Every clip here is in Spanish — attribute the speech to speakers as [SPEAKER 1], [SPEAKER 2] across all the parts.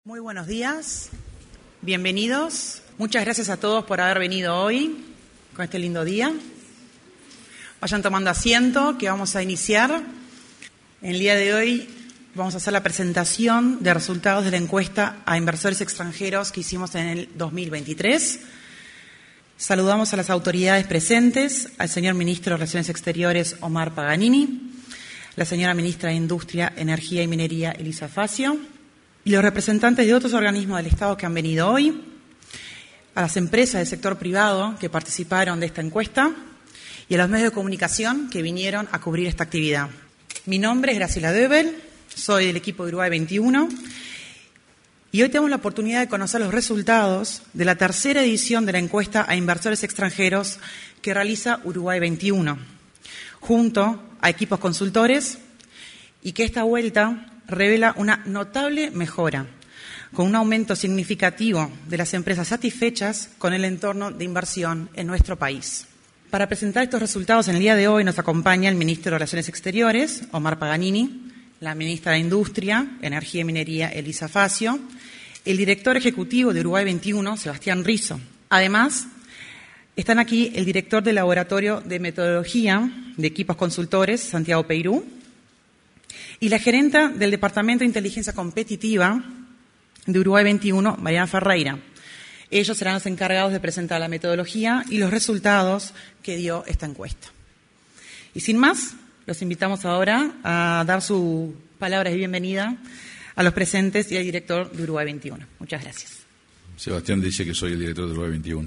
[SPEAKER 1] Muy buenos días, bienvenidos. Muchas gracias a todos por haber venido hoy con este lindo día. Vayan tomando asiento, que vamos a iniciar. En el día de hoy vamos a hacer la presentación de resultados de la encuesta a inversores extranjeros que hicimos en el 2023. Saludamos a las autoridades presentes, al señor Ministro de Relaciones Exteriores, Omar Paganini, la señora Ministra de Industria, Energía y Minería, Elisa Facio, y los representantes de otros organismos del Estado que han venido hoy, a las empresas del sector privado que participaron de esta encuesta y a los medios de comunicación que vinieron a cubrir esta actividad. Mi nombre es Graciela Debel, soy del equipo de Uruguay 21 y hoy tenemos la oportunidad de conocer los resultados de la tercera edición de la encuesta a inversores extranjeros que realiza Uruguay 21, junto a equipos consultores, y que esta vuelta revela una notable mejora, con un aumento significativo de las empresas satisfechas con el entorno de inversión en nuestro país. Para presentar estos resultados en el día de hoy nos acompaña el Ministro de Relaciones Exteriores, Omar Paganini, la Ministra de Industria, Energía y Minería, Elisa Facio, el Director Ejecutivo de Uruguay 21, Sebastián Rizzo. Además, están aquí el Director del Laboratorio de Metodología de Equipos Consultores, Santiago Peirú, y la gerenta del Departamento de Inteligencia Competitiva de Uruguay 21, Mariana Ferreira. Ellos serán los encargados de presentar la metodología y los resultados que dio esta encuesta. Y sin más, los invitamos ahora a dar sus palabras de bienvenida a los presentes y al director de Uruguay 21. Muchas gracias.
[SPEAKER 2] Sebastián dice que soy el director de Uruguay 21.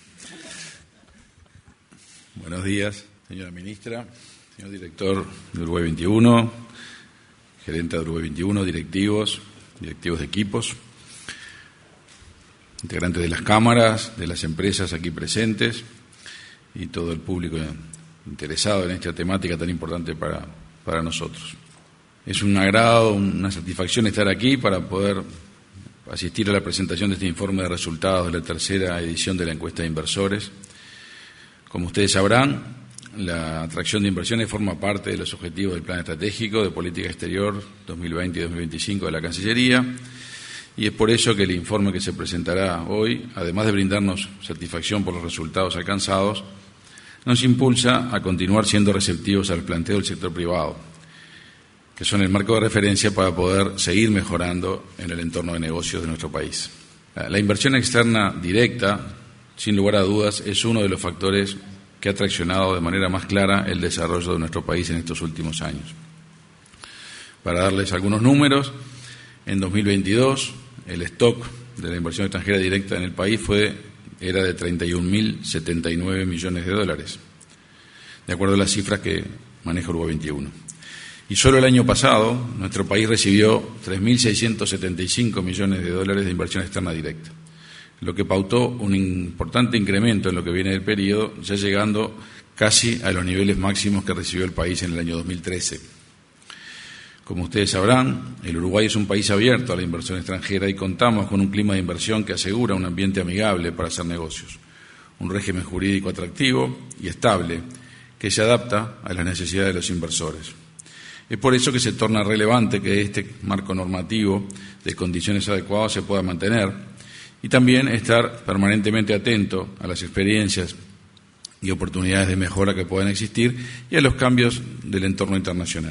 [SPEAKER 2] Buenos días, señora ministra, señor director de Uruguay 21, gerente de Uruguay 21, directivos de equipos, integrantes de las cámaras, de las empresas aquí presentes y todo el público interesado en esta temática tan importante para nosotros. Es un agrado, una satisfacción estar aquí para poder asistir a la presentación de este informe de resultados de la tercera edición de la encuesta de inversores. Como ustedes sabrán, la atracción de inversiones forma parte de los objetivos del Plan Estratégico de Política Exterior 2020 y 2025 de la Cancillería, y es por eso que el informe que se presentará hoy, además de brindarnos satisfacción por los resultados alcanzados, nos impulsa a continuar siendo receptivos al planteo del sector privado, que son el marco de referencia para poder seguir mejorando en el entorno de negocios de nuestro país. La inversión externa directa, sin lugar a dudas, es uno de los factores que ha traccionado de manera más clara el desarrollo de nuestro país en estos últimos años. Para darles algunos números, en 2022 el stock de la inversión extranjera directa en el país era de 31.079 millones de dólares, de acuerdo a las cifras que maneja Uruguay 21. Y solo el año pasado nuestro país recibió 3.675 millones de dólares de inversión externa directa, lo que pautó un importante incremento en lo que viene del periodo, ya llegando casi a los niveles máximos que recibió el país en el año 2013. Como ustedes sabrán, el Uruguay es un país abierto a la inversión extranjera y contamos con un clima de inversión que asegura un ambiente amigable para hacer negocios, un régimen jurídico atractivo y estable que se adapta a las necesidades de los inversores. Es por eso que se torna relevante que este marco normativo de condiciones adecuadas se pueda mantener, y también estar permanentemente atento a las experiencias y oportunidades de mejora que puedan existir y a los cambios del entorno internacional.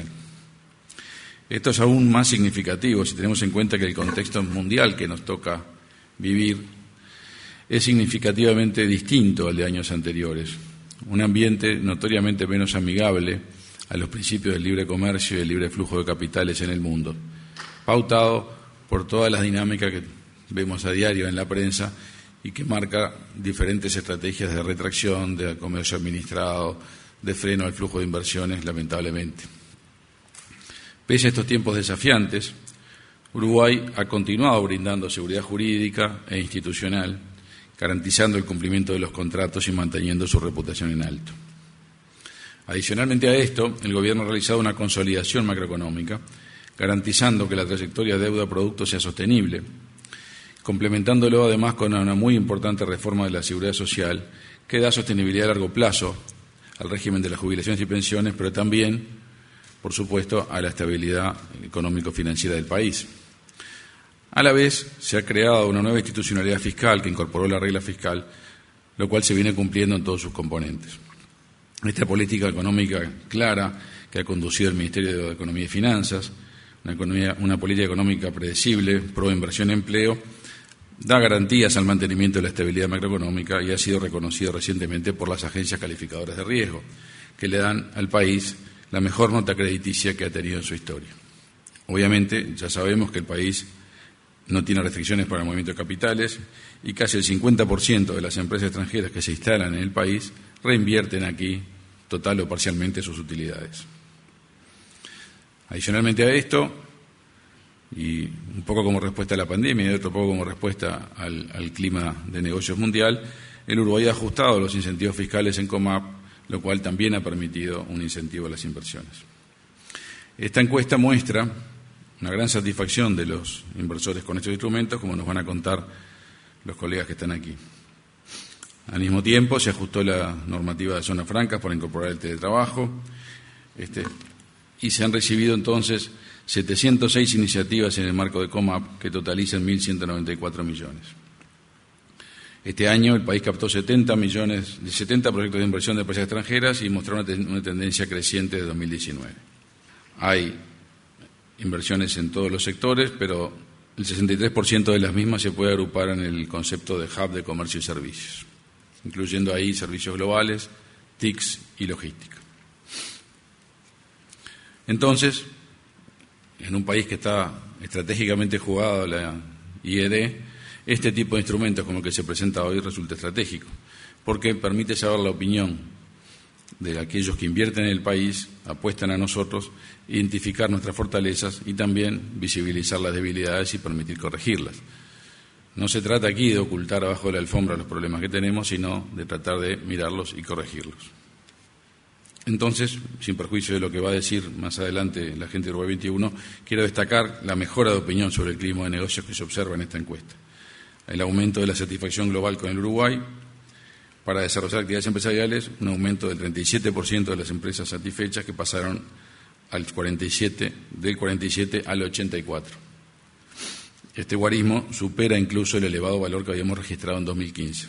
[SPEAKER 2] Esto es aún más significativo si tenemos en cuenta que el contexto mundial que nos toca vivir es significativamente distinto al de años anteriores. Un ambiente notoriamente menos amigable a los principios del libre comercio y el libre flujo de capitales en el mundo, pautado por todas las dinámicas que vemos a diario en la prensa y que marca diferentes estrategias de retracción, de comercio administrado, de freno al flujo de inversiones, lamentablemente. Pese a estos tiempos desafiantes, Uruguay ha continuado brindando seguridad jurídica e institucional, garantizando el cumplimiento de los contratos y manteniendo su reputación en alto. Adicionalmente a esto, el Gobierno ha realizado una consolidación macroeconómica, garantizando que la trayectoria deuda-producto sea sostenible, complementándolo además con una muy importante reforma de la seguridad social que da sostenibilidad a largo plazo al régimen de las jubilaciones y pensiones, pero también, por supuesto, a la estabilidad económico-financiera del país. A la vez, se ha creado una nueva institucionalidad fiscal que incorporó la regla fiscal, lo cual se viene cumpliendo en todos sus componentes. Esta política económica clara que ha conducido el Ministerio de Economía y Finanzas, una política económica predecible, pro inversión y empleo, da garantías al mantenimiento de la estabilidad macroeconómica y ha sido reconocido recientemente por las agencias calificadoras de riesgo, que le dan al país la mejor nota crediticia que ha tenido en su historia. Obviamente, ya sabemos que el país no tiene restricciones para el movimiento de capitales y casi el 50% de las empresas extranjeras que se instalan en el país reinvierten aquí total o parcialmente sus utilidades. Adicionalmente a esto, y un poco como respuesta a la pandemia y otro poco como respuesta al clima de negocios mundial, el Uruguay ha ajustado los incentivos fiscales en COMAP, lo cual también ha permitido un incentivo a las inversiones. Esta encuesta muestra una gran satisfacción de los inversores con estos instrumentos, como nos van a contar los colegas que están aquí. Al mismo tiempo, se ajustó la normativa de zonas francas para incorporar el teletrabajo, y se han recibido entonces 706 iniciativas en el marco de COMAP que totalizan 1.194 millones. Este año el país captó 70 proyectos de inversión de empresas extranjeras y mostró una tendencia creciente de 2019. Hay inversiones en todos los sectores, pero el 63% de las mismas se puede agrupar en el concepto de hub de comercio y servicios, incluyendo ahí servicios globales, TICs y logística. Entonces, en un país que está estratégicamente jugado a la IED, este tipo de instrumentos como el que se presenta hoy resulta estratégico, porque permite saber la opinión de aquellos que invierten en el país, apuestan a nosotros, identificar nuestras fortalezas y también visibilizar las debilidades y permitir corregirlas. No se trata aquí de ocultar abajo de la alfombra los problemas que tenemos, sino de tratar de mirarlos y corregirlos. Entonces, sin perjuicio de lo que va a decir más adelante la gente de Uruguay 21, quiero destacar la mejora de opinión sobre el clima de negocios que se observa en esta encuesta. El aumento de la satisfacción global con el Uruguay para desarrollar actividades empresariales, un aumento del 37% de las empresas satisfechas que pasaron del 47 al 84. Este guarismo supera incluso el elevado valor que habíamos registrado en 2015.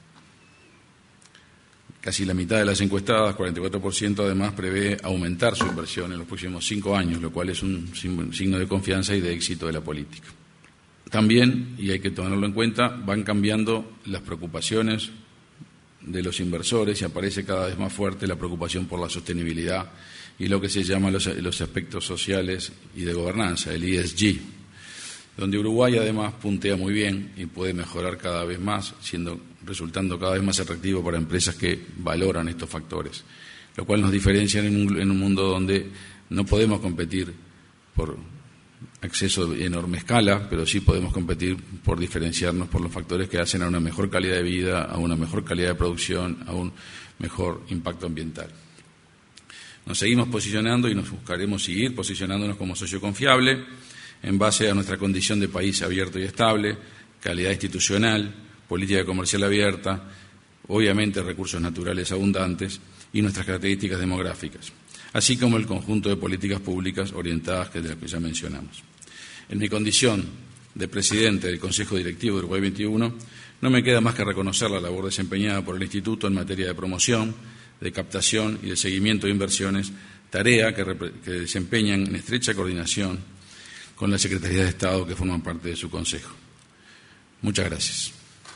[SPEAKER 2] Casi la mitad de las encuestadas, 44%, además prevé aumentar su inversión en los próximos 5 años, lo cual es un signo de confianza y de éxito de la política. También, y hay que tomarlo en cuenta, van cambiando las preocupaciones de los inversores y aparece cada vez más fuerte la preocupación por la sostenibilidad y lo que se llama los aspectos sociales y de gobernanza, el ESG, donde Uruguay además puntea muy bien y puede mejorar cada vez más, resultando cada vez más atractivo para empresas que valoran estos factores, lo cual nos diferencia en un mundo donde no podemos competir por acceso de enorme escala, pero sí podemos competir por diferenciarnos por los factores que hacen a una mejor calidad de vida, a una mejor calidad de producción, a un mejor impacto ambiental. Nos seguimos posicionando y nos buscaremos seguir posicionándonos como socio confiable en base a nuestra condición de país abierto y estable, calidad institucional, política comercial abierta, obviamente recursos naturales abundantes y nuestras características demográficas, así como el conjunto de políticas públicas orientadas de las que ya mencionamos. En mi condición de presidente del Consejo Directivo de Uruguay 21, no me queda más que reconocer la labor desempeñada por el Instituto en materia de promoción, de captación y de seguimiento de inversiones, tarea que desempeñan en estrecha coordinación con la Secretaría de Estado que forman parte de su Consejo. Muchas gracias.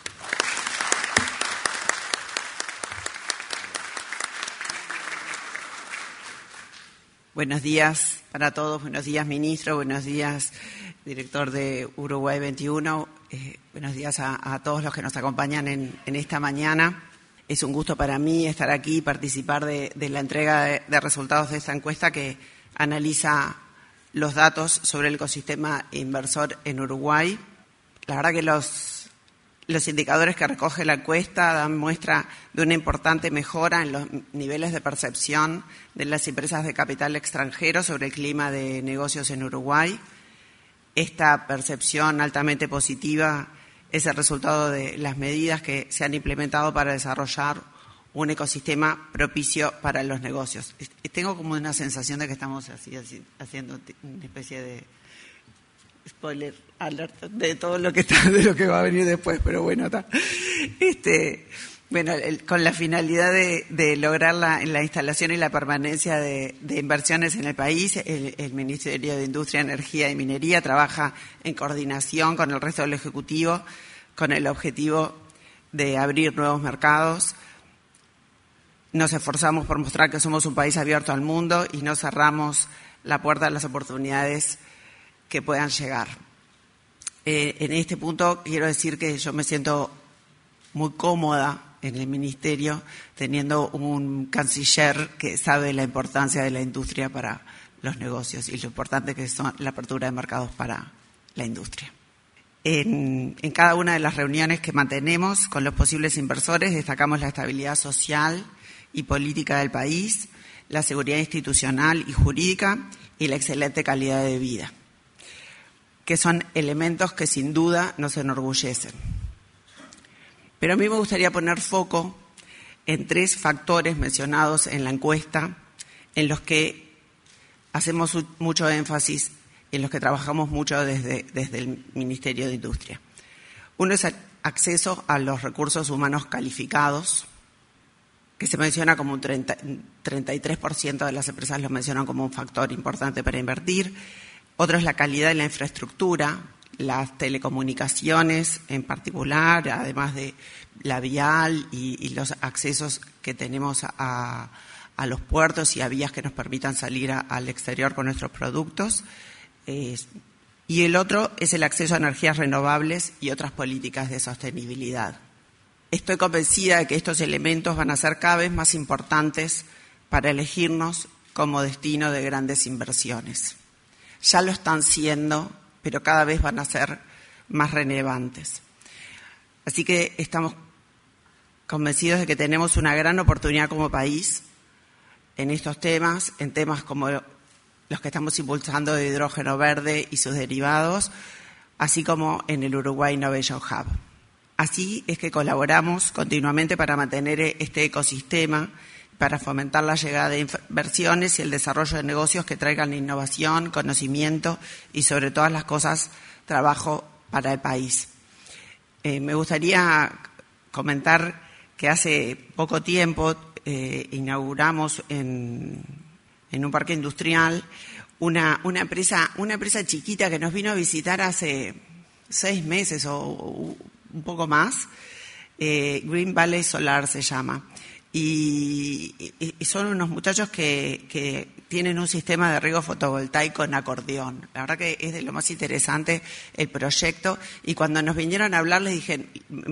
[SPEAKER 3] Buenos días para todos, buenos días ministro, buenos días director de Uruguay 21, buenos días a todos los que nos acompañan en esta mañana. Es un gusto para mí estar aquí y participar de la entrega de resultados de esta encuesta que analiza los datos sobre el ecosistema inversor en Uruguay. La verdad que los indicadores que recoge la encuesta dan muestra de una importante mejora en los niveles de percepción de las empresas de capital extranjero sobre el clima de negocios en Uruguay. Esta percepción altamente positiva es el resultado de las medidas que se han implementado para desarrollar un ecosistema propicio para los negocios. Tengo como una sensación de que estamos haciendo una especie de spoiler alert de todo lo que está, de lo que va a venir después, pero bueno, está. Bueno, con la finalidad de lograr la instalación y la permanencia de inversiones en el país, el Ministerio de Industria, Energía y Minería trabaja en coordinación con el resto del Ejecutivo con el objetivo de abrir nuevos mercados. Nos esforzamos por mostrar que somos un país abierto al mundo y no cerramos la puerta a las oportunidades que puedan llegar. En este punto quiero decir que yo me siento muy cómoda en el Ministerio teniendo un canciller que sabe la importancia de la industria para los negocios y lo importante que es la apertura de mercados para la industria. En cada una de las reuniones que mantenemos con los posibles inversores destacamos la estabilidad social y política del país, la seguridad institucional y jurídica y la excelente calidad de vida, que son elementos que sin duda nos enorgullecen. Pero a mí me gustaría poner foco en 3 factores mencionados en la encuesta, en los que hacemos mucho énfasis y en los que trabajamos mucho desde el Ministerio de Industria. Uno es el acceso a los recursos humanos calificados, que se menciona como un 33% de las empresas lo mencionan como un factor importante para invertir. Otro es la calidad de la infraestructura, las telecomunicaciones en particular, además de la vial y los accesos que tenemos a los puertos y a vías que nos permitan salir al exterior con nuestros productos. Y el otro es el acceso a energías renovables y otras políticas de sostenibilidad. Estoy convencida de que estos elementos van a ser cada vez más importantes para elegirnos como destino de grandes inversiones. Ya lo están siendo, pero cada vez van a ser más relevantes. Así que estamos convencidos de que tenemos una gran oportunidad como país en estos temas, en temas como los que estamos impulsando de hidrógeno verde y sus derivados, así como en el Uruguay Innovation Hub. Así es que colaboramos continuamente para mantener este ecosistema, para fomentar la llegada de inversiones y el desarrollo de negocios que traigan innovación, conocimiento y, sobre todas las cosas, trabajo para el país. Me gustaría comentar que hace poco tiempo inauguramos en un parque industrial una empresa chiquita que nos vino a visitar hace 6 meses o un poco más. Green Valley Solar se llama. Y son unos muchachos que tienen un sistema de riego fotovoltaico en acordeón. La verdad que es de lo más interesante el proyecto. Y cuando nos vinieron a hablar, les dije,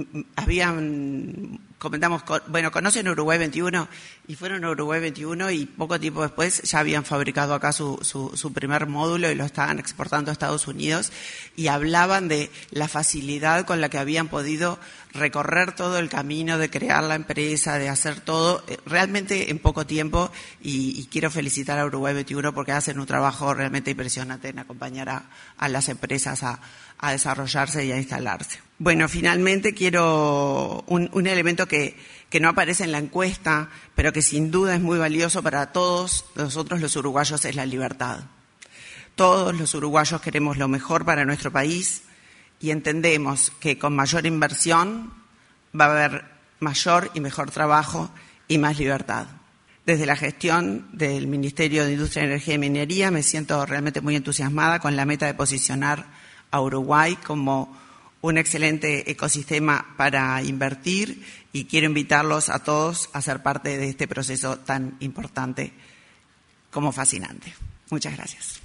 [SPEAKER 3] comentamos, bueno, ¿conocen Uruguay 21? Y fueron a Uruguay 21 y poco tiempo después ya habían fabricado acá su primer módulo y lo estaban exportando a Estados Unidos. Y hablaban de la facilidad con la que habían podido recorrer todo el camino de crear la empresa, de hacer todo realmente en poco tiempo, y quiero felicitar a Uruguay 21 porque hacen un trabajo realmente impresionante en acompañar a las empresas a desarrollarse y a instalarse. Bueno, finalmente quiero un elemento que no aparece en la encuesta, pero que sin duda es muy valioso para todos nosotros los uruguayos, es la libertad. Todos los uruguayos queremos lo mejor para nuestro país y entendemos que con mayor inversión va a haber mayor y mejor trabajo y más libertad. Desde la gestión del Ministerio de Industria, Energía y Minería me siento realmente muy entusiasmada con la meta de posicionar a Uruguay como un excelente ecosistema para invertir, y quiero invitarlos a todos a ser parte de este proceso tan importante como fascinante. Muchas gracias.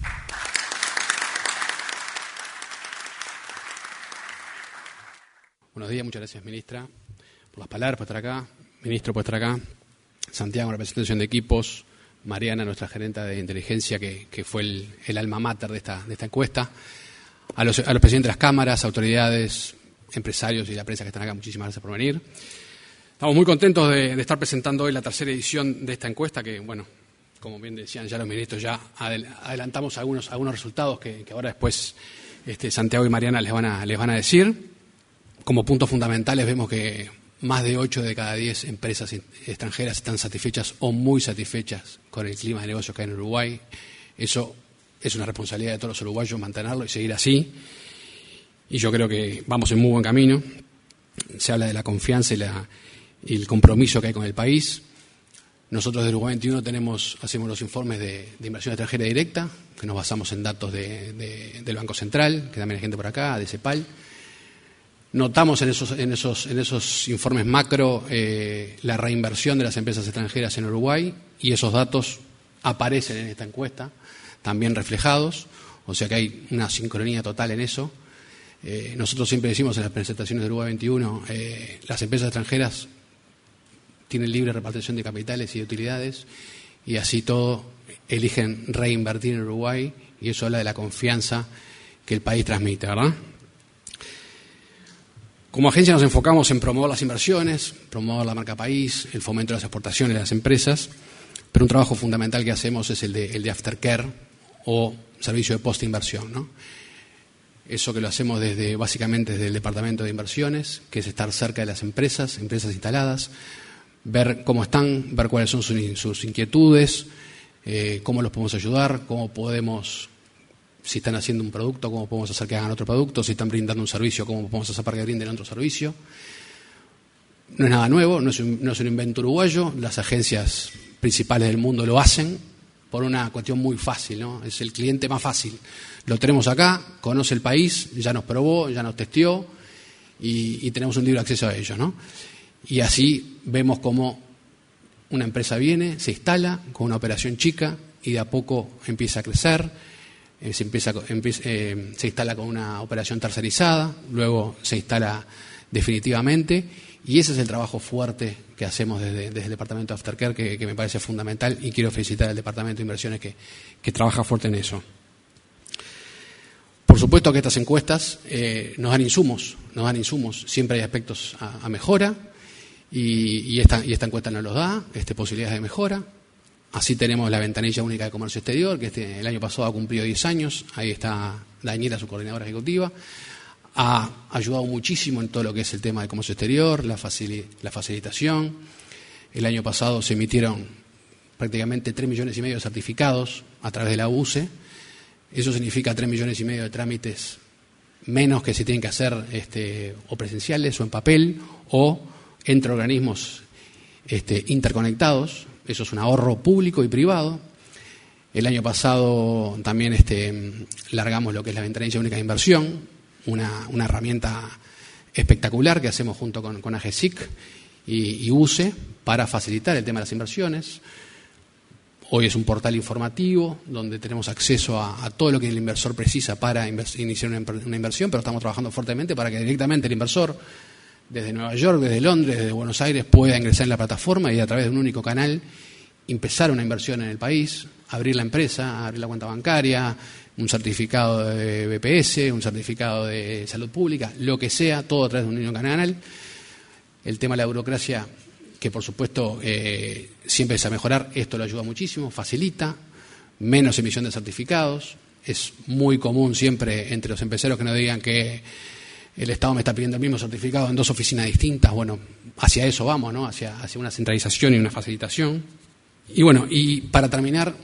[SPEAKER 4] Buenos días, muchas gracias, ministra, por las palabras, por estar acá. Ministro, por estar acá. Santiago, representación de equipos. Mariana, nuestra gerenta de inteligencia, que fue el alma mater de esta encuesta. A los presidentes de las cámaras, autoridades, empresarios y la prensa que están acá, muchísimas gracias por venir. Estamos muy contentos de estar presentando hoy la tercera edición de esta encuesta, que, bueno, como bien decían ya los ministros, ya adelantamos algunos resultados que ahora después Santiago y Mariana les van a decir. Como puntos fundamentales vemos que más de 8 de cada 10 empresas extranjeras están satisfechas o muy satisfechas con el clima de negocios que hay en Uruguay. Eso es una responsabilidad de todos los uruguayos mantenerlo y seguir así. Y yo creo que vamos en muy buen camino. Se habla de la confianza y el compromiso que hay con el país. Nosotros del Uruguay 21 hacemos los informes de inversión extranjera directa, que nos basamos en datos del Banco Central, que también hay gente por acá, de CEPAL. Notamos en esos informes macro la reinversión de las empresas extranjeras en Uruguay, y esos datos aparecen en esta encuesta, también reflejados, o sea que hay una sincronía total en eso. Nosotros siempre decimos en las presentaciones del Uruguay 21, las empresas extranjeras tienen libre repartición de capitales y de utilidades, y así todo eligen reinvertir en Uruguay, y eso habla de la confianza que el país transmite, ¿verdad? Como agencia nos enfocamos en promover las inversiones, promover la marca país, el fomento de las exportaciones de las empresas, pero un trabajo fundamental que hacemos es el de aftercare o servicio de post-inversión, ¿no? Eso que lo hacemos básicamente desde el Departamento de Inversiones, que es estar cerca de las empresas instaladas, ver cómo están, ver cuáles son sus inquietudes, cómo los podemos ayudar, cómo podemos, si están haciendo un producto, cómo podemos hacer que hagan otro producto, si están brindando un servicio, cómo podemos hacer para que brinden otro servicio. No es nada nuevo, no es un invento uruguayo, las agencias principales del mundo lo hacen por una cuestión muy fácil, ¿no? Es el cliente más fácil. Lo tenemos acá, conoce el país, ya nos probó, ya nos testeó y tenemos un libre acceso a ellos, ¿no? Y así vemos cómo una empresa viene, se instala con una operación chica y de a poco empieza a crecer, se instala con una operación tercerizada, luego se instala definitivamente, y ese es el trabajo fuerte que hacemos desde el Departamento de Aftercare, que me parece fundamental, y quiero felicitar al Departamento de Inversiones que trabaja fuerte en eso. Por supuesto que estas encuestas nos dan insumos, siempre hay aspectos a mejora, y esta encuesta nos los da, posibilidades de mejora. Así tenemos la ventanilla única de comercio exterior, que el año pasado ha cumplido 10 años, ahí está Daniela, su coordinadora ejecutiva, ha ayudado muchísimo en todo lo que es el tema de comercio exterior, la facilitación. El año pasado se emitieron prácticamente 3,5 millones de certificados a través de la UCE. Eso significa 3,5 millones de trámites menos que se tienen que hacer o presenciales o en papel o entre organismos interconectados. Eso es un ahorro público y privado. El año pasado también largamos lo que es la ventanilla única de inversión, una herramienta espectacular que hacemos junto con AGESIC y UCE para facilitar el tema de las inversiones. Hoy es un portal informativo donde tenemos acceso a todo lo que el inversor precisa para iniciar una inversión, pero estamos trabajando fuertemente para que directamente el inversor, desde Nueva York, desde Londres, desde Buenos Aires, pueda ingresar en la plataforma y a través de un único canal empezar una inversión en el país, abrir la empresa, abrir la cuenta bancaria, un certificado de BPS, un certificado de salud pública, lo que sea, todo a través de un único canal. El tema de la burocracia, que por supuesto siempre es a mejorar, esto lo ayuda muchísimo, facilita, menos emisión de certificados. Es muy común siempre entre los empresarios que nos digan que el Estado me está pidiendo el mismo certificado en 2 oficinas distintas. Bueno, hacia eso vamos, ¿no? Hacia una centralización y una facilitación. Y bueno, y para terminar,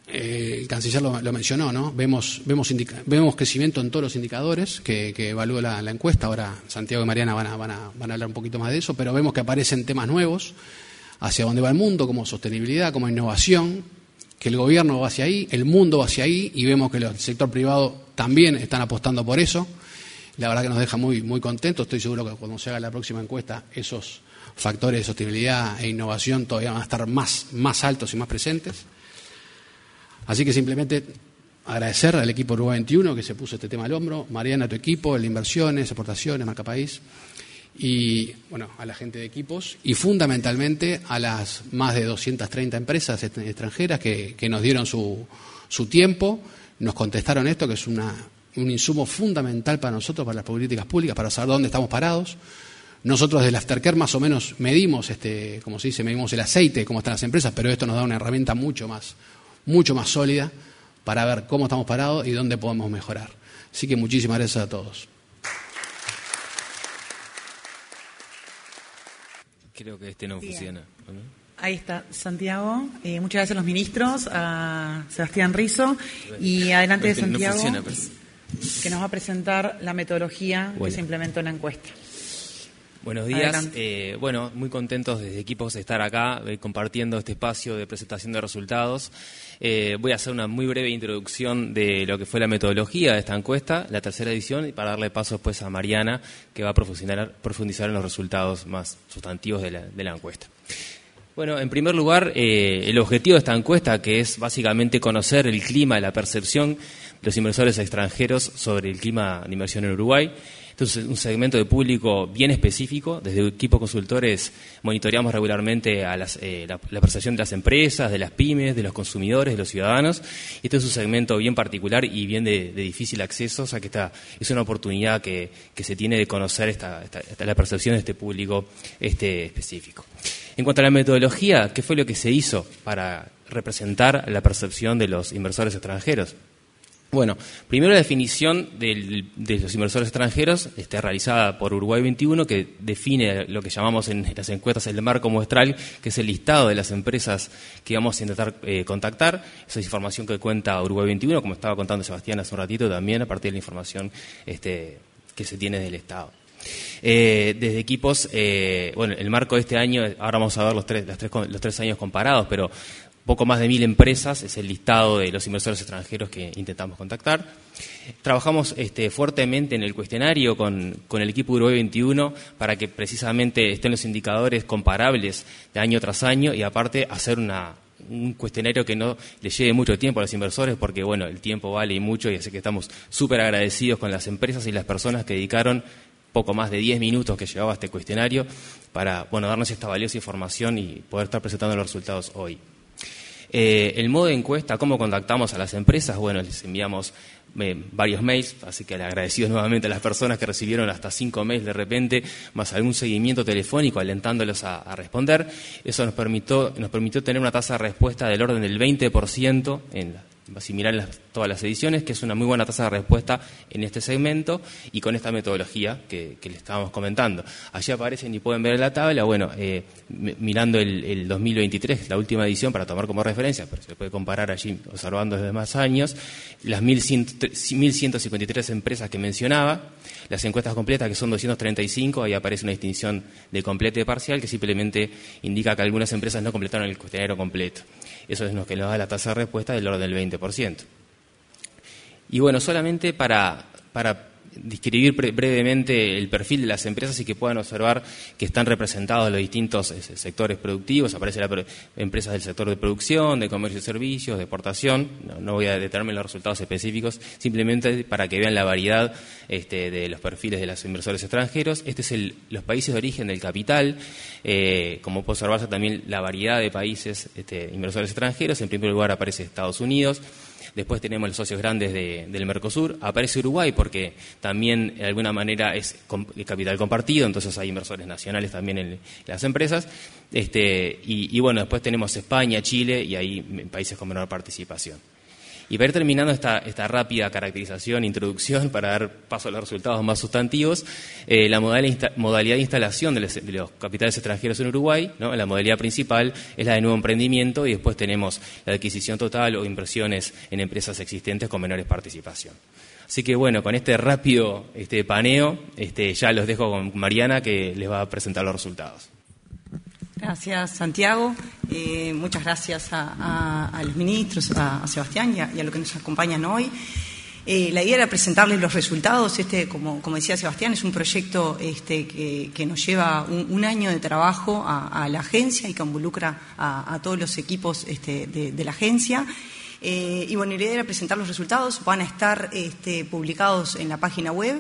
[SPEAKER 4] el canciller lo mencionó, ¿no? Vemos crecimiento en todos los indicadores que evalúa la encuesta. Ahora Santiago y Mariana van a hablar un poquito más de eso, pero vemos que aparecen temas nuevos hacia dónde va el mundo, como sostenibilidad, como innovación, que el gobierno va hacia ahí, el mundo va hacia ahí, y vemos que el sector privado también están apostando por eso. La verdad que nos deja muy, muy contentos. Estoy seguro que cuando se haga la próxima encuesta, esos factores de sostenibilidad e innovación todavía van a estar más altos y más presentes. Así que simplemente agradecer al equipo Uruguay 21 que se puso este tema al hombro, Mariana, tu equipo, el de inversiones, exportaciones, marca país, y bueno, a la gente de equipos, y fundamentalmente a las más de 230 empresas extranjeras que nos dieron su tiempo, nos contestaron esto, que es un insumo fundamental para nosotros, para las políticas públicas, para saber dónde estamos parados. Nosotros desde el Aftercare más o menos medimos, como se dice, medimos el aceite, cómo están las empresas, pero esto nos da una herramienta mucho más sólida para ver cómo estamos parados y dónde podemos mejorar. Así que muchísimas gracias a todos.
[SPEAKER 5] Creo que no funciona, ¿no?
[SPEAKER 1] Ahí está, Santiago. Muchas gracias a los ministros, a Sebastián Rizzo. Y adelante de Santiago, que nos va a presentar la metodología que se implementó en la encuesta.
[SPEAKER 5] Buenos días. Bueno, muy contentos desde Equipos de estar acá compartiendo este espacio de presentación de resultados. Voy a hacer una muy breve introducción de lo que fue la metodología de esta encuesta, la tercera edición, y para darle paso después a Mariana, que va a profundizar en los resultados más sustantivos de la encuesta. Bueno, en primer lugar, el objetivo de esta encuesta, que es básicamente conocer el clima, la percepción de los inversores extranjeros sobre el clima de inversión en Uruguay. Entonces, un segmento de público bien específico. Desde Equipo Consultores monitoreamos regularmente a la percepción de las empresas, de las pymes, de los consumidores, de los ciudadanos. Este es un segmento bien particular y bien de difícil acceso, o sea que es una oportunidad que se tiene de conocer la percepción de este público específico. En cuanto a la metodología, ¿qué fue lo que se hizo para representar la percepción de los inversores extranjeros? Bueno, primero la definición de los inversores extranjeros realizada por Uruguay 21, que define lo que llamamos en las encuestas el marco muestral, que es el listado de las empresas que vamos a intentar contactar. Esa es información que cuenta Uruguay 21, como estaba contando Sebastián hace un ratito también, a partir de la información que se tiene del Estado. Desde Equipos, bueno, el marco de este año, ahora vamos a ver los tres años comparados, pero poco más de 1.000 empresas es el listado de los inversores extranjeros que intentamos contactar. Trabajamos fuertemente en el cuestionario con el equipo Uruguay 21 para que precisamente estén los indicadores comparables de año tras año y aparte hacer un cuestionario que no le lleve mucho tiempo a los inversores porque, bueno, el tiempo vale y mucho y así que estamos súper agradecidos con las empresas y las personas que dedicaron poco más de 10 minutos que llevaba este cuestionario para, bueno, darnos esta valiosa información y poder estar presentando los resultados hoy. El modo de encuesta, ¿cómo contactamos a las empresas? Bueno, les enviamos varios mails, así que le agradecidos nuevamente a las personas que recibieron hasta 5 mails de repente, más algún seguimiento telefónico alentándolos a responder. Eso nos permitió tener una tasa de respuesta del orden del 20% similar en todas las ediciones, que es una muy buena tasa de respuesta en este segmento y con esta metodología que les estábamos comentando. Allí aparecen y pueden ver en la tabla, bueno, mirando el 2023, la última edición para tomar como referencia, pero se puede comparar allí observando desde más años, las 1.153 empresas que mencionaba, las encuestas completas que son 235, ahí aparece una distinción de completa y parcial que simplemente indica que algunas empresas no completaron el cuestionario completo. Eso es lo que nos da la tasa de respuesta del orden del 20%. Y bueno, solamente para describir brevemente el perfil de las empresas y que puedan observar que están representados los distintos sectores productivos. Aparecen empresas del sector de producción, de comercio y servicios, de exportación. No voy a detenerme en los resultados específicos, simplemente para que vean la variedad de los perfiles de los inversores extranjeros. Este es los países de origen del capital. Como puede observarse también la variedad de países inversores extranjeros. En primer lugar aparece Estados Unidos. Después tenemos los socios grandes del Mercosur. Aparece Uruguay porque también de alguna manera es capital compartido, entonces hay inversores nacionales también en las empresas. Y bueno, después tenemos España, Chile y ahí países con menor participación. Y para ir terminando esta rápida caracterización, introducción, para dar paso a los resultados más sustantivos, la modalidad de instalación de los capitales extranjeros en Uruguay, ¿no? La modalidad principal es la de nuevo emprendimiento y después tenemos la adquisición total o inversiones en empresas existentes con menores participación. Así que bueno, con este rápido paneo, ya los dejo con Mariana que les va a presentar los resultados.
[SPEAKER 6] Gracias, Santiago. Muchas gracias a los ministros, a Sebastián y a los que nos acompañan hoy. La idea era presentarles los resultados. Como decía Sebastián, es un proyecto que nos lleva un año de trabajo a la agencia y que involucra a todos los equipos de la agencia. Y bueno, la idea era presentar los resultados. Van a estar publicados en la página web.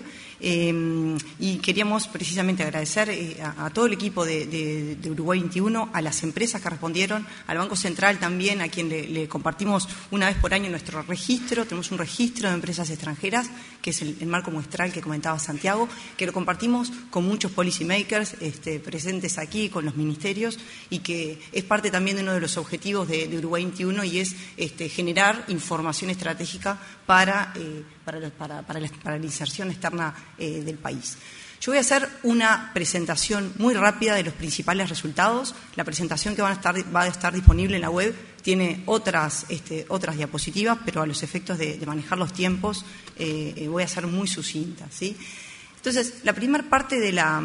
[SPEAKER 6] Y queríamos precisamente agradecer a todo el equipo de Uruguay 21, a las empresas que respondieron, al Banco Central también, a quien le compartimos una vez por año nuestro registro. Tenemos un registro de empresas extranjeras, que es el marco muestral que comentaba Santiago, que lo compartimos con muchos policy makers presentes aquí, con los ministerios, y que es parte también de uno de los objetivos de Uruguay 21 y es generar información estratégica para la inserción externa del país. Yo voy a hacer una presentación muy rápida de los principales resultados. La presentación que va a estar disponible en la web tiene otras diapositivas, pero a los efectos de manejar los tiempos voy a ser muy sucinta, ¿sí? Entonces, la primera parte de la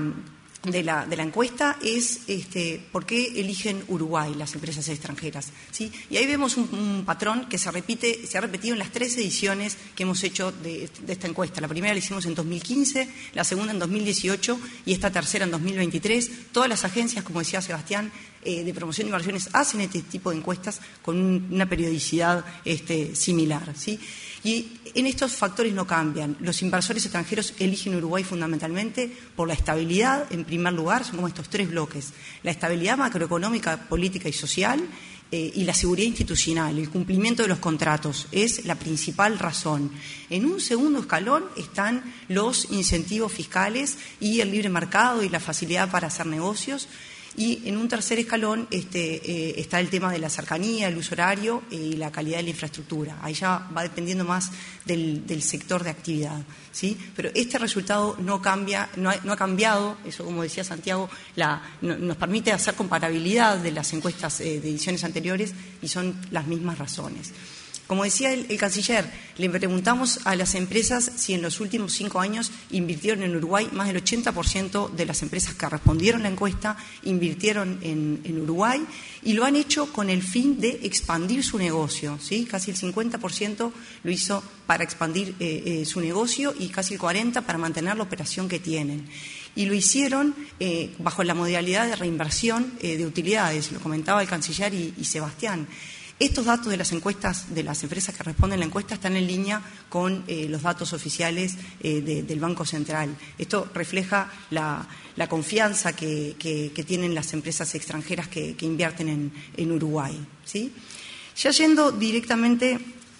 [SPEAKER 6] encuesta es por qué eligen Uruguay las empresas extranjeras, ¿sí? Y ahí vemos un patrón que se ha repetido en las 3 ediciones que hemos hecho de esta encuesta. La primera la hicimos en 2015, la segunda en 2018 y esta tercera en 2023. Todas las agencias, como decía Sebastián, de promoción de inversiones hacen este tipo de encuestas con una periodicidad similar, ¿sí? Y en estos factores no cambian. Los inversores extranjeros eligen Uruguay fundamentalmente por la estabilidad, en primer lugar, son como estos 3 bloques. La estabilidad macroeconómica, política y social y la seguridad institucional, el cumplimiento de los contratos es la principal razón. En un segundo escalón están los incentivos fiscales y el libre mercado y la facilidad para hacer negocios. Y en un tercer escalón está el tema de la cercanía, el uso horario y la calidad de la infraestructura. Ahí ya va dependiendo más del sector de actividad, ¿sí? Pero este resultado no cambia, no ha cambiado, eso como decía Santiago, nos permite hacer comparabilidad de las encuestas de ediciones anteriores y son las mismas razones. Como decía el canciller, le preguntamos a las empresas si en los últimos 5 años invirtieron en Uruguay. Más del 80% de las empresas que respondieron la encuesta invirtieron en Uruguay y lo han hecho con el fin de expandir su negocio, ¿sí? Casi el 50% lo hizo para expandir su negocio y casi el 40% para mantener la operación que tienen. Y lo hicieron bajo la modalidad de reinversión de utilidades, lo comentaba el canciller y Sebastián. Estos datos de las encuestas de las empresas que responden la encuesta están en línea con los datos oficiales del Banco Central. Esto refleja la confianza que tienen las empresas extranjeras que invierten en Uruguay, ¿sí? Ya yendo directamente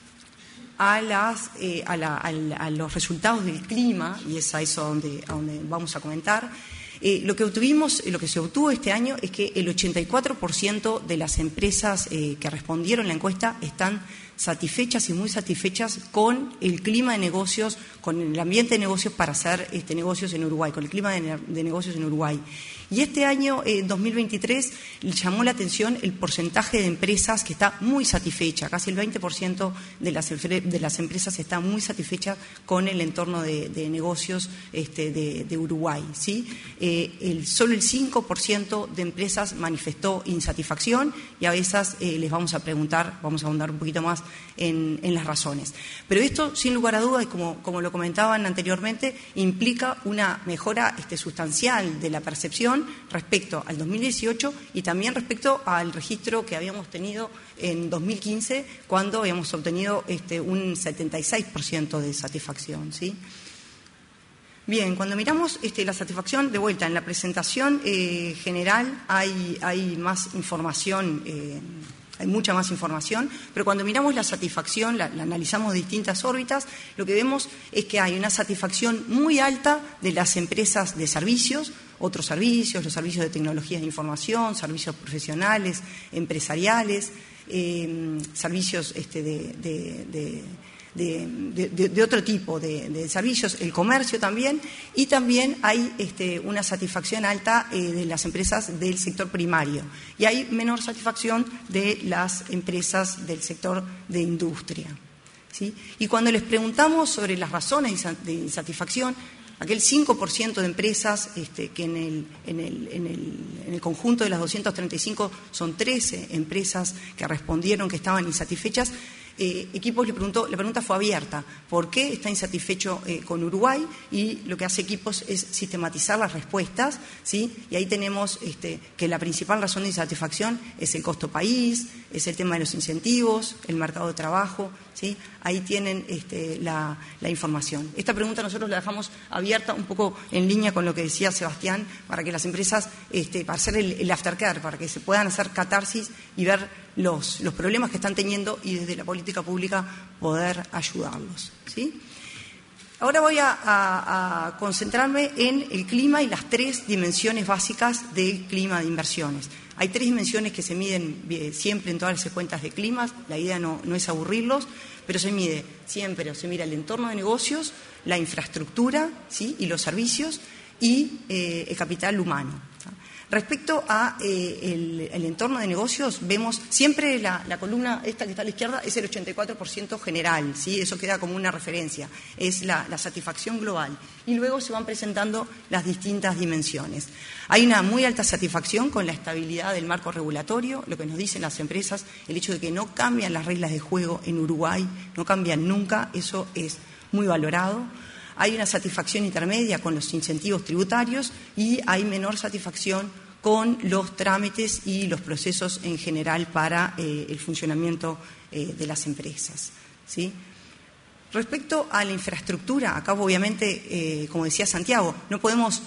[SPEAKER 6] a los resultados del clima, y es a eso a donde vamos a comentar. Lo que se obtuvo este año es que el 84% de las empresas que respondieron la encuesta están satisfechas y muy satisfechas con el clima de negocios, con el ambiente de negocios para hacer negocios en Uruguay, con el clima de negocios en Uruguay. Y este año, 2023, llamó la atención el porcentaje de empresas que está muy satisfecha. Casi el 20% de las empresas está muy satisfechas con el entorno de negocios de Uruguay, ¿sí? Solo el 5% de empresas manifestó insatisfacción y a esas les vamos a preguntar, vamos a ahondar un poquito más en las razones. Pero esto, sin lugar a dudas, y como lo comentaban anteriormente, implica una mejora sustancial de la percepción respecto al 2018 y también respecto al registro que habíamos tenido en 2015, cuando habíamos obtenido un 76% de satisfacción, ¿sí? Bien, cuando miramos la satisfacción, de vuelta, en la presentación general hay más información, hay mucha más información, pero cuando miramos la satisfacción, la analizamos de distintas órbitas, lo que vemos es que hay una satisfacción muy alta de las empresas de servicios, otros servicios, los servicios de tecnologías de información, servicios profesionales, empresariales, servicios de otro tipo de servicios, el comercio también, y también hay una satisfacción alta de las empresas del sector primario y hay menor satisfacción de las empresas del sector de industria, ¿sí? Y cuando les preguntamos sobre las razones de insatisfacción, aquel 5% de empresas que en el conjunto de las 235 son 13 empresas que respondieron que estaban insatisfechas. Equipos la pregunta fue abierta, ¿por qué está insatisfecho con Uruguay? Y lo que hace Equipos es sistematizar las respuestas, ¿sí? Y ahí tenemos que la principal razón de insatisfacción es el costo país, es el tema de los incentivos, el mercado de trabajo, ¿sí? Ahí tienen la información. Esta pregunta nosotros la dejamos abierta un poco en línea con lo que decía Sebastián, para que las empresas, para hacer el aftercare, para que se puedan hacer catarsis y ver los problemas que están teniendo y desde la política pública poder ayudarlos, ¿sí? Ahora voy a concentrarme en el clima y las 3 dimensiones básicas del clima de inversiones. Hay 3 dimensiones que se miden siempre en todas las cuentas de clima, la idea no es aburrirlos, pero se mira el entorno de negocios, la infraestructura, ¿sí? Y los servicios, y el capital humano. Respecto a el entorno de negocios, vemos siempre la columna esta que está a la izquierda es el 84% general, ¿sí? Eso queda como una referencia, es la satisfacción global. Y luego se van presentando las distintas dimensiones. Hay una muy alta satisfacción con la estabilidad del marco regulatorio, lo que nos dicen las empresas, el hecho de que no cambian las reglas de juego en Uruguay, no cambian nunca, eso es muy valorado. Hay una satisfacción intermedia con los incentivos tributarios y hay menor satisfacción con los trámites y los procesos en general para el funcionamiento de las empresas, ¿sí? Respecto a la infraestructura, acá obviamente, como decía Santiago, no podemos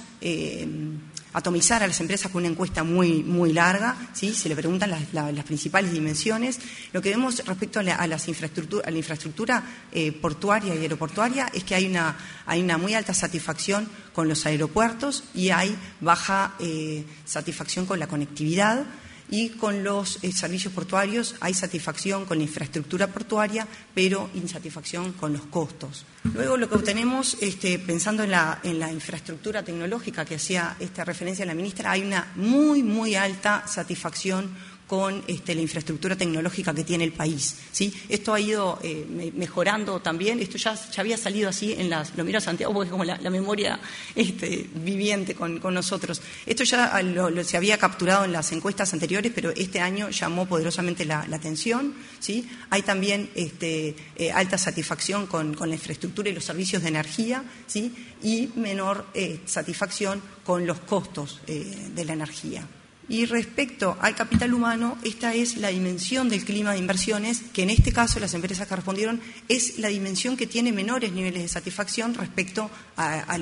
[SPEAKER 6] atomizar a las empresas con una encuesta muy larga, ¿sí? Se le preguntan las principales dimensiones. Lo que vemos respecto a la infraestructura portuaria y aeroportuaria es que hay una muy alta satisfacción con los aeropuertos y hay baja satisfacción con la conectividad. Y con los servicios portuarios hay satisfacción con la infraestructura portuaria, pero insatisfacción con los costos. Luego lo que obtenemos, pensando en la infraestructura tecnológica que hacía referencia la ministra, hay una muy alta satisfacción con la infraestructura tecnológica que tiene el país, ¿sí? Esto ha ido mejorando también, esto ya había salido así lo miro a Santiago porque es como la memoria viviente con nosotros. Esto ya se había capturado en las encuestas anteriores, pero este año llamó poderosamente la atención, ¿sí? Hay también alta satisfacción con la infraestructura y los servicios de energía, ¿sí? Y menor satisfacción con los costos de la energía. Y respecto al capital humano, esta es la dimensión del clima de inversiones, que en este caso las empresas que respondieron es la dimensión que tiene menores niveles de satisfacción respecto al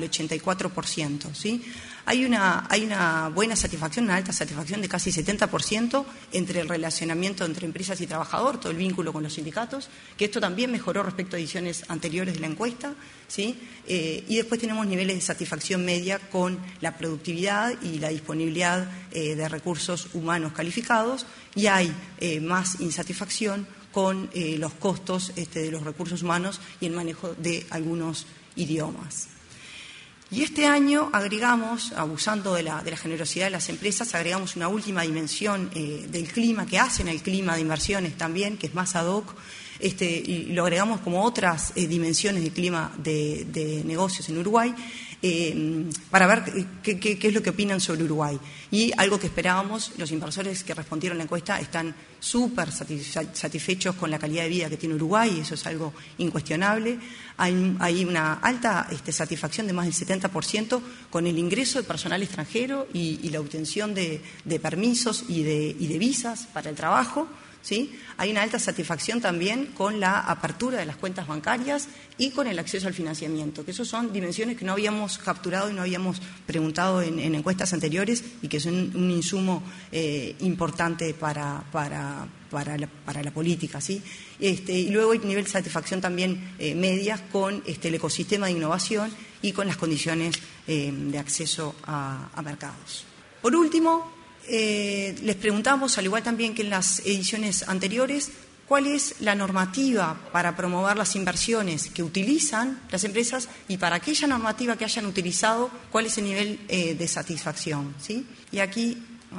[SPEAKER 6] 84%, ¿sí? Hay una buena satisfacción, una alta satisfacción de casi 70% entre el relacionamiento entre empresas y trabajador, todo el vínculo con los sindicatos, que esto también mejoró respecto a ediciones anteriores de la encuesta, ¿sí? Y después tenemos niveles de satisfacción media con la productividad y la disponibilidad de recursos humanos calificados, y hay más insatisfacción con los costos de los recursos humanos y el manejo de algunos idiomas. Y este año agregamos, abusando de la generosidad de las empresas, agregamos una última dimensión del clima, que hacen el clima de inversiones también, que es más ad hoc, y lo agregamos como otras dimensiones del clima de negocios en Uruguay, para ver qué es lo que opinan sobre Uruguay. Y algo que esperábamos, los inversores que respondieron a la encuesta están súper satisfechos con la calidad de vida que tiene Uruguay, y eso es algo incuestionable. Hay una alta satisfacción de más del 70% con el ingreso de personal extranjero y la obtención de permisos y de visas para el trabajo, ¿sí? Hay una alta satisfacción también con la apertura de las cuentas bancarias y con el acceso al financiamiento, que esos son dimensiones que no habíamos capturado y no habíamos preguntado en encuestas anteriores y que son un insumo importante para la política, ¿sí? Y luego hay nivel de satisfacción también medias con el ecosistema de innovación y con las condiciones de acceso a mercados. Por último, les preguntamos, al igual también que en las ediciones anteriores, cuál es la normativa para promover las inversiones que utilizan las empresas y para aquella normativa que hayan utilizado, cuál es el nivel de satisfacción, ¿sí? Y aquí,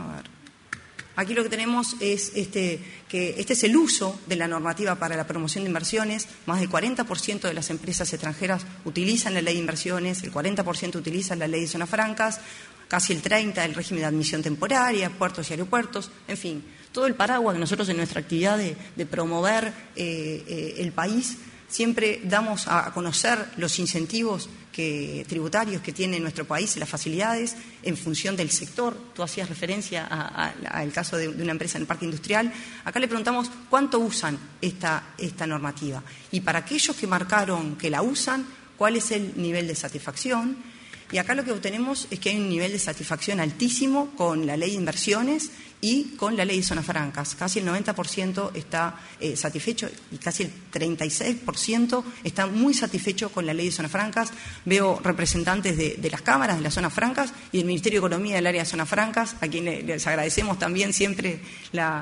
[SPEAKER 6] aquí lo que tenemos es que este es el uso de la normativa para la promoción de inversiones. Más del 40% de las empresas extranjeras utilizan la ley de inversiones, el 40% utilizan la ley de zonas francas, casi el 30% el régimen de admisión temporaria, puertos y aeropuertos, en fin, todo el paraguas que nosotros en nuestra actividad de promover el país siempre damos a conocer los incentivos tributarios que tiene nuestro país, las facilidades en función del sector. Tú hacías referencia al caso de una empresa en el parque industrial. Acá le preguntamos cuánto usan esta normativa y para aquellos que marcaron que la usan, cuál es el nivel de satisfacción. Y acá lo que obtenemos es que hay un nivel de satisfacción altísimo con la ley de inversiones y con la ley de zonas francas. Casi el 90% está satisfecho y casi el 36% está muy satisfecho con la ley de zonas francas. Veo representantes de las cámaras de las zonas francas y del Ministerio de Economía del área de zonas francas, a quienes les agradecemos también siempre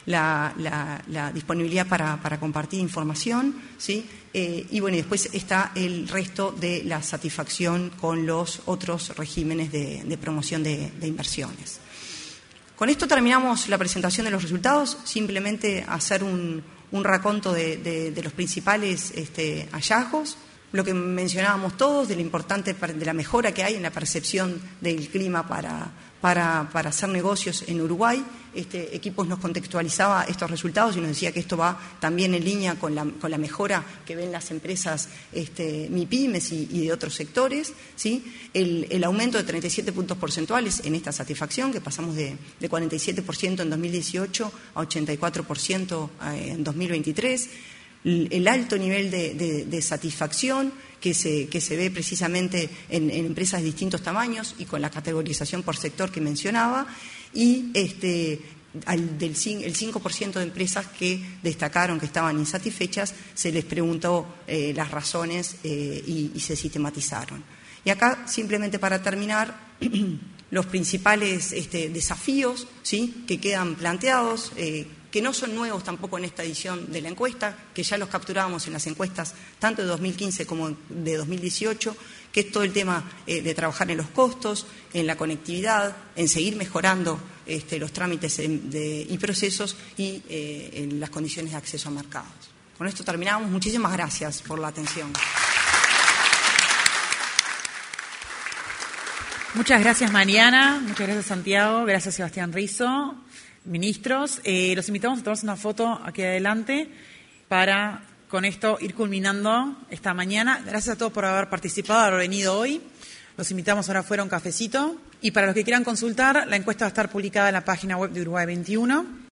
[SPEAKER 6] la disponibilidad para compartir información, ¿sí? Y bueno, después está el resto de la satisfacción con los otros regímenes de promoción de inversiones. Con esto terminamos la presentación de los resultados. Simplemente hacer un raconto de los principales hallazgos. Lo que mencionábamos todos, de lo importante de la mejora que hay en la percepción del clima para hacer negocios en Uruguay. Equipos nos contextualizaba estos resultados y nos decía que esto va también en línea con la mejora que ven las empresas MIPYMES y de otros sectores, ¿sí? El aumento de 37 puntos porcentuales en esta satisfacción, que pasamos de 47% en 2018 a 84% en 2023. El alto nivel de satisfacción que se ve precisamente en empresas de distintos tamaños y con la categorización por sector que mencionaba, y el 5% de empresas que destacaron que estaban insatisfechas, se les preguntó las razones y se sistematizaron. Y acá, simplemente para terminar, los principales desafíos, ¿sí?, que quedan planteados, que no son nuevos tampoco en esta edición de la encuesta, que ya los capturábamos en las encuestas tanto de 2015 como de 2018, que es todo el tema de trabajar en los costos, en la conectividad, en seguir mejorando los trámites y procesos y en las condiciones de acceso a mercados. Con esto terminamos. Muchísimas gracias por la atención.
[SPEAKER 1] Muchas gracias, Mariana. Muchas gracias, Santiago. Gracias, Sebastián Rizo. Ministros, los invitamos a tomarse una foto aquí adelante para, con esto, ir culminando esta mañana. Gracias a todos por haber participado, haber venido hoy. Los invitamos ahora afuera a un cafecito. Y para los que quieran consultar, la encuesta va a estar publicada en la página web de Uruguay 21.